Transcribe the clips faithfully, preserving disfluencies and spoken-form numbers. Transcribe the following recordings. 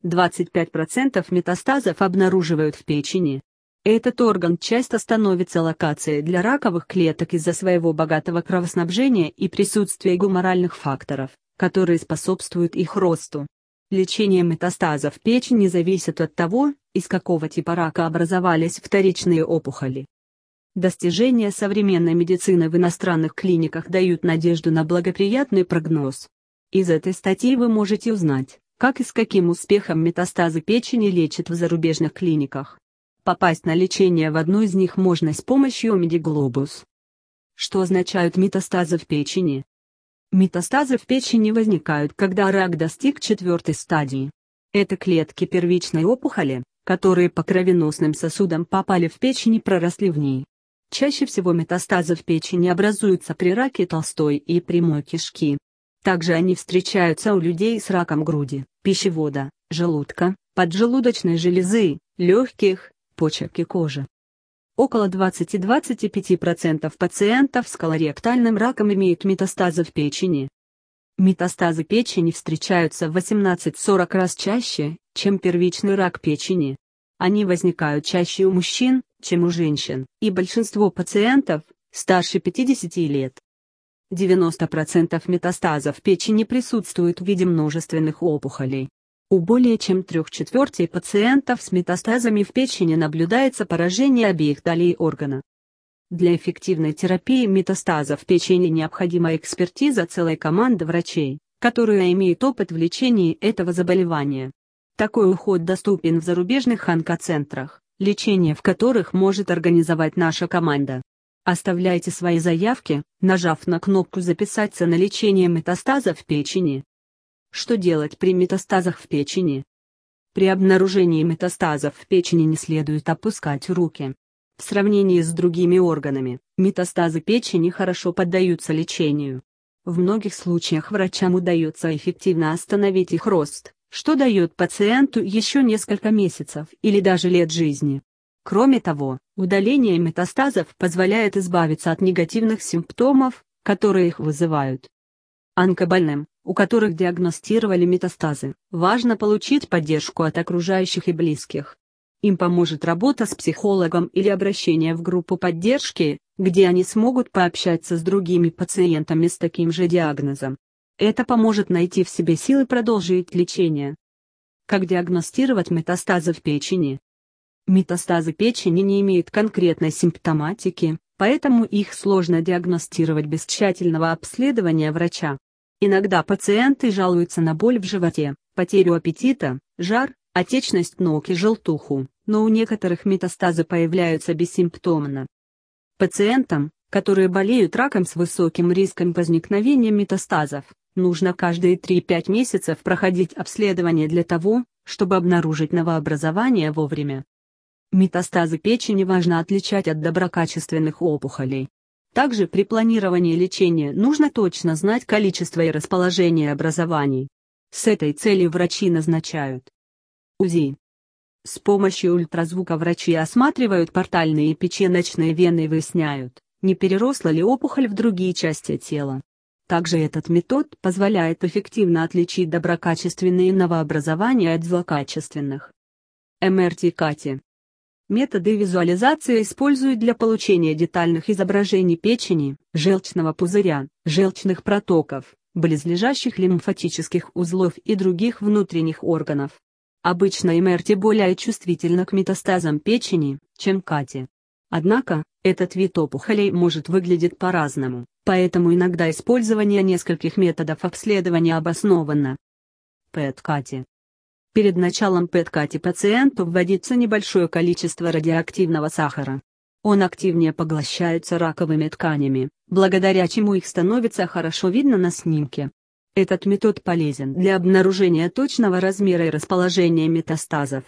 двадцать пять процентов метастазов обнаруживают в печени. Этот орган часто становится локацией для раковых клеток из-за своего богатого кровоснабжения и присутствия гуморальных факторов, которые способствуют их росту. Лечение метастазов печени зависит от того, из какого типа рака образовались вторичные опухоли. Достижения современной медицины в иностранных клиниках дают надежду на благоприятный прогноз. Из этой статьи вы можете узнать, как и с каким успехом метастазы печени лечат в зарубежных клиниках. Попасть на лечение в одну из них можно с помощью Медиглобус. Что означают метастазы в печени? Метастазы в печени возникают, когда рак достиг четвертой стадии. Это клетки первичной опухоли, которые по кровеносным сосудам попали в печень и проросли в ней. Чаще всего метастазы в печени образуются при раке толстой и прямой кишки. Также они встречаются у людей с раком груди, пищевода, желудка, поджелудочной железы, легких, почек и кожи. Около двадцати-двадцати пяти процентов пациентов с колоректальным раком имеют метастазы в печени. Метастазы печени встречаются в восемнадцать-сорок раз чаще, чем первичный рак печени. Они возникают чаще у мужчин, чем у женщин, и большинство пациентов старше пятидесяти лет. девяносто процентов метастазов печени присутствуют в виде множественных опухолей. У более чем трех четвертей пациентов с метастазами в печени наблюдается поражение обеих долей органа. Для эффективной терапии метастазов в печени необходима экспертиза целой команды врачей, которые имеют опыт в лечении этого заболевания. Такой уход доступен в зарубежных онкоцентрах, лечение в которых может организовать наша команда. Оставляйте свои заявки, нажав на кнопку «Записаться на лечение метастазов в печени». Что делать при метастазах в печени? При обнаружении метастазов в печени не следует опускать руки. В сравнении с другими органами, метастазы печени хорошо поддаются лечению. В многих случаях врачам удается эффективно остановить их рост, что дает пациенту еще несколько месяцев или даже лет жизни. Кроме того, удаление метастазов позволяет избавиться от негативных симптомов, которые их вызывают. Онкобольным, у которых диагностировали метастазы, важно получить поддержку от окружающих и близких. Им поможет работа с психологом или обращение в группу поддержки, где они смогут пообщаться с другими пациентами с таким же диагнозом. Это поможет найти в себе силы продолжить лечение. Как диагностировать метастазы в печени? Метастазы печени не имеют конкретной симптоматики, поэтому их сложно диагностировать без тщательного обследования врача. Иногда пациенты жалуются на боль в животе, потерю аппетита, жар, отечность ног и желтуху, но у некоторых метастазы появляются бессимптомно. Пациентам, которые болеют раком с высоким риском возникновения метастазов, нужно каждые три-пять месяцев проходить обследование для того, чтобы обнаружить новообразование вовремя. Метастазы печени важно отличать от доброкачественных опухолей. Также при планировании лечения нужно точно знать количество и расположение образований. С этой целью врачи назначают УЗИ. С помощью ультразвука врачи осматривают портальные и печеночные вены и выясняют, не переросла ли опухоль в другие части тела. Также этот метод позволяет эффективно отличить доброкачественные новообразования от злокачественных. эм эр ти-кати. Методы визуализации используют для получения детальных изображений печени, желчного пузыря, желчных протоков, близлежащих лимфатических узлов и других внутренних органов. Обычно эм эр ти более чувствительна к метастазам печени, чем кати. Однако, этот вид опухолей может выглядеть по-разному, поэтому иногда использование нескольких методов обследования обосновано. пэт-кати. Перед началом пэт-кати пациенту вводится небольшое количество радиоактивного сахара. Он активнее поглощается раковыми тканями, благодаря чему их становится хорошо видно на снимке. Этот метод полезен для обнаружения точного размера и расположения метастазов.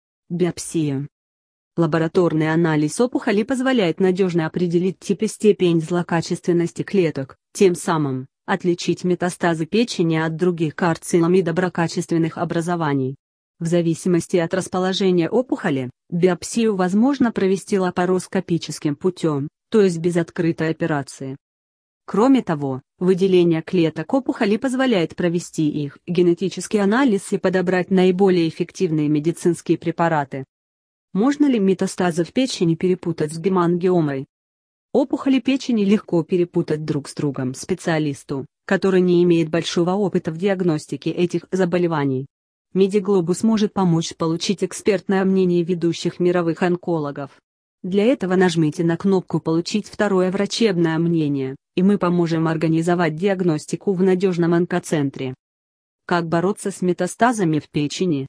Биопсия. Лабораторный анализ опухоли позволяет надежно определить тип и степень злокачественности клеток, тем самым отличить метастазы печени от других карцином и доброкачественных образований. В зависимости от расположения опухоли, биопсию возможно провести лапароскопическим путем, то есть без открытой операции. Кроме того, выделение клеток опухоли позволяет провести их генетический анализ и подобрать наиболее эффективные медицинские препараты. Можно ли метастазы в печени перепутать с гемангиомой? Опухоли печени легко перепутать друг с другом специалисту, который не имеет большого опыта в диагностике этих заболеваний. Медиглобус может помочь получить экспертное мнение ведущих мировых онкологов. Для этого нажмите на кнопку «Получить второе врачебное мнение», и мы поможем организовать диагностику в надежном онкоцентре. Как бороться с метастазами в печени?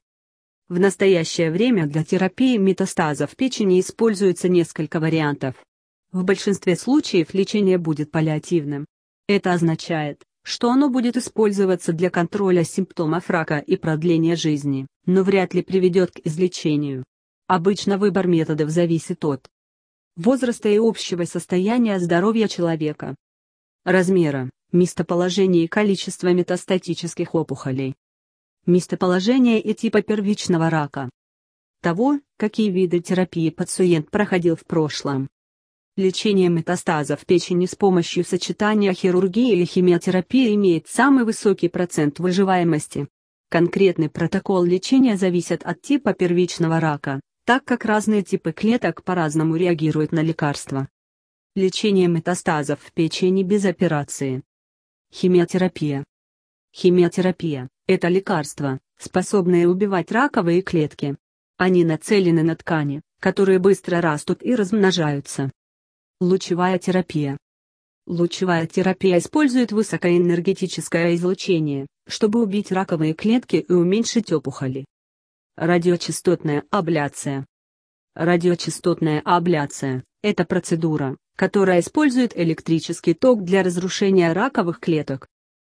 В настоящее время для терапии метастазов в печени используется несколько вариантов. В большинстве случаев лечение будет паллиативным. Это означает, что оно будет использоваться для контроля симптомов рака и продления жизни, но вряд ли приведет к излечению. Обычно выбор методов зависит от возраста и общего состояния здоровья человека, размера, местоположения и количества метастатических опухолей, местоположения и типа первичного рака, того, какие виды терапии пациент проходил в прошлом. Лечение метастазов в печени с помощью сочетания хирургии и химиотерапии имеет самый высокий процент выживаемости. Конкретный протокол лечения зависит от типа первичного рака, так как разные типы клеток по-разному реагируют на лекарства. Лечение метастазов в печени без операции. Химиотерапия. Химиотерапия – это лекарства, способные убивать раковые клетки. Они нацелены на ткани, которые быстро растут и размножаются. Лучевая терапия. Лучевая терапия использует высокоэнергетическое излучение, чтобы убить раковые клетки и уменьшить опухоли. Радиочастотная абляция. Радиочастотная абляция – это процедура, которая использует электрический ток для разрушения раковых клеток.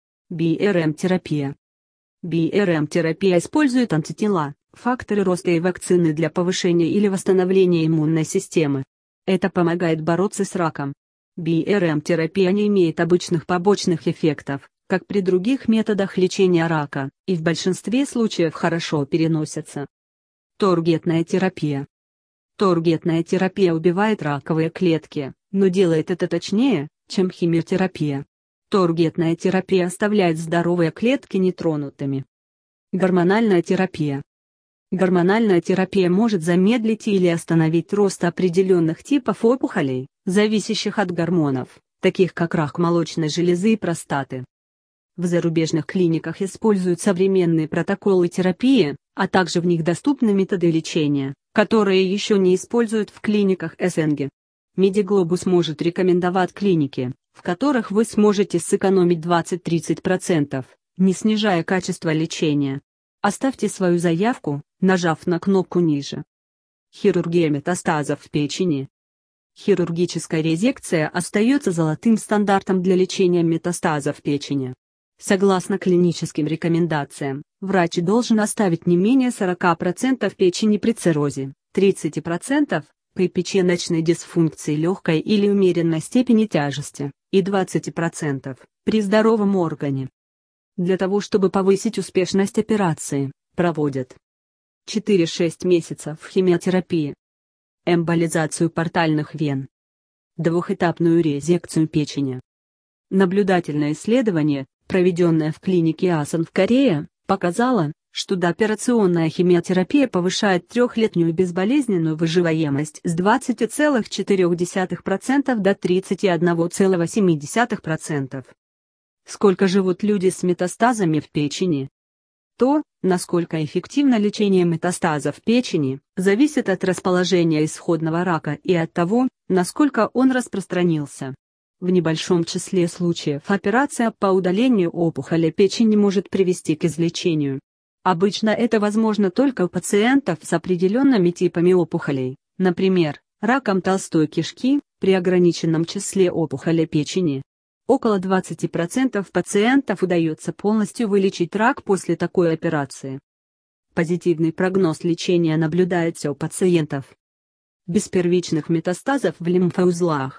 би эр эм-терапия. би эр эм-терапия использует антитела, факторы роста и вакцины для повышения или восстановления иммунной системы. Это помогает бороться с раком. би эр эм-терапия не имеет обычных побочных эффектов, как при других методах лечения рака, и в большинстве случаев хорошо переносятся. Таргетная терапия. Таргетная терапия убивает раковые клетки, но делает это точнее, чем химиотерапия. Таргетная терапия оставляет здоровые клетки нетронутыми. Гормональная терапия. Гормональная терапия может замедлить или остановить рост определенных типов опухолей, зависящих от гормонов, таких как рак молочной железы и простаты. В зарубежных клиниках используют современные протоколы терапии, а также в них доступны методы лечения, которые еще не используют в клиниках эс эн гэ. Медиглобус может рекомендовать клиники, в которых вы сможете сэкономить двадцать-тридцать процентов, не снижая качество лечения. Оставьте свою заявку, нажав на кнопку ниже. Хирургия метастазов в печени. Хирургическая резекция остается золотым стандартом для лечения метастазов в печени. Согласно клиническим рекомендациям, врач должен оставить не менее сорок процентов печени при циррозе, тридцать процентов при печеночной дисфункции легкой или умеренной степени тяжести, и двадцать процентов при здоровом органе. Для того чтобы повысить успешность операции, проводят четыре-шесть месяцев химиотерапии, эмболизацию портальных вен, двухэтапную резекцию печени. Наблюдательное исследование, проведенное в клинике Асан в Корее, показало, что дооперационная химиотерапия повышает трехлетнюю безболезненную выживаемость с двадцати целых четырёх десятых процента до тридцати одного целых семи десятых процента. Сколько живут люди с метастазами в печени? То, насколько эффективно лечение метастазов в печени, зависит от расположения исходного рака и от того, насколько он распространился. В небольшом числе случаев операция по удалению опухоли печени может привести к излечению. Обычно это возможно только у пациентов с определенными типами опухолей, например, раком толстой кишки, при ограниченном числе опухолей печени. Около двадцати процентов пациентов удается полностью вылечить рак после такой операции. Позитивный прогноз лечения наблюдается у пациентов без первичных метастазов в лимфоузлах,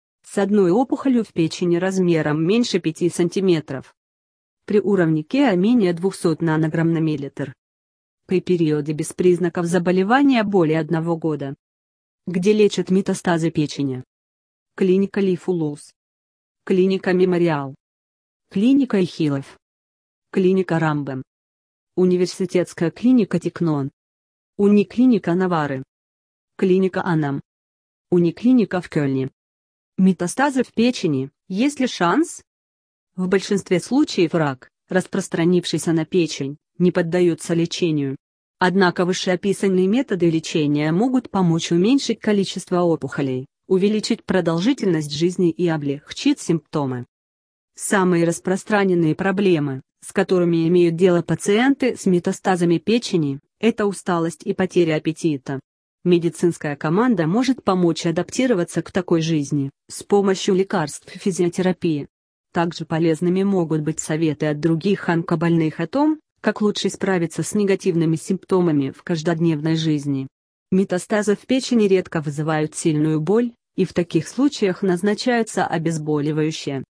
с одной опухолью в печени размером меньше пяти сантиметров, при уровне КеА менее двухсот нанограмм на миллилитр, при периоде без признаков заболевания более одного года. Где лечат метастазы печени? Клиника Лифулус. Клиника Мемориал. Клиника Ихилов. Клиника Рамбэм. Университетская клиника Тикнон. Униклиника Навары. Клиника Анам. Униклиника в Кёльне. Метастазы в печени, есть ли шанс? В большинстве случаев рак, распространившийся на печень, не поддается лечению. Однако вышеописанные методы лечения могут помочь уменьшить количество опухолей, увеличить продолжительность жизни и облегчить симптомы. Самые распространенные проблемы, с которыми имеют дело пациенты с метастазами печени, это усталость и потеря аппетита. Медицинская команда может помочь адаптироваться к такой жизни с помощью лекарств и физиотерапии. Также полезными могут быть советы от других онкобольных о том, как лучше справиться с негативными симптомами в каждодневной жизни. Метастазы в печени редко вызывают сильную боль, и в таких случаях назначаются обезболивающие.